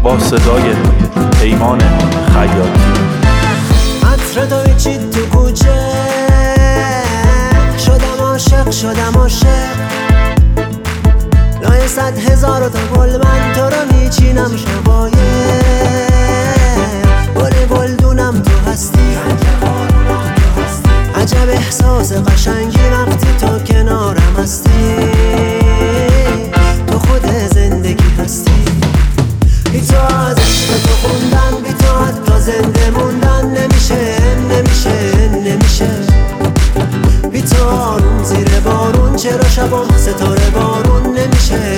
با صدای پیمان خیاطی. عطر تو پیچید تو کوچه، شدم عاشق لای 100,000 تا گل من تو رو میچینم شبایه. گلدونم تو هستی، عجب احساس قشنگی وقتی تو کنارم هستی. تو خود زندگی هستی، بی تو از عشق تو خوندن، بی تو حتی زنده موندن نمیشه. بی تو آروم زیر بارون، چرا شبام ستاره بارون نمیشه.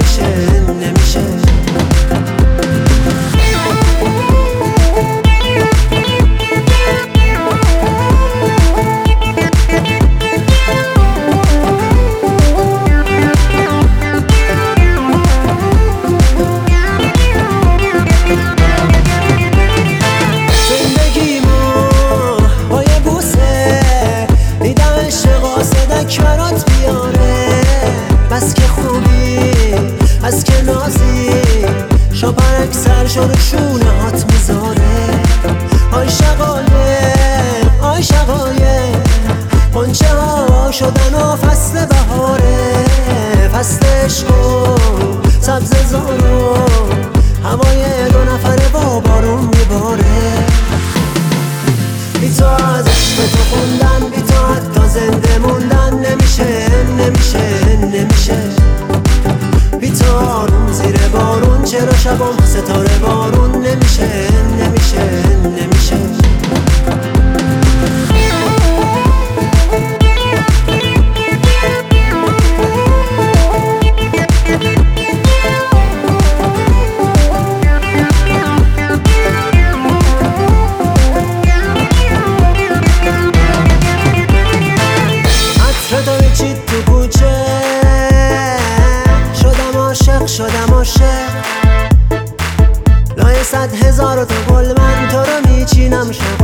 برات بیاره بس که خوبی، بس که نازی، شو برکسر شو رو شونه هات میذاره. آی شقایه قنچه ها شدن و فصل بهاره، فصل عشق و سبز زارو، هوای 2 نفره با بارون میباره. بی تو از عشق تو خوندن، بی تو حتی زنده موندن نمیشه. بی تو آروم زیر بارون، چرا شبام ستاره بارون نمیشه. شدم عاشق لای 100,000 تا گل من تو رو میچینم.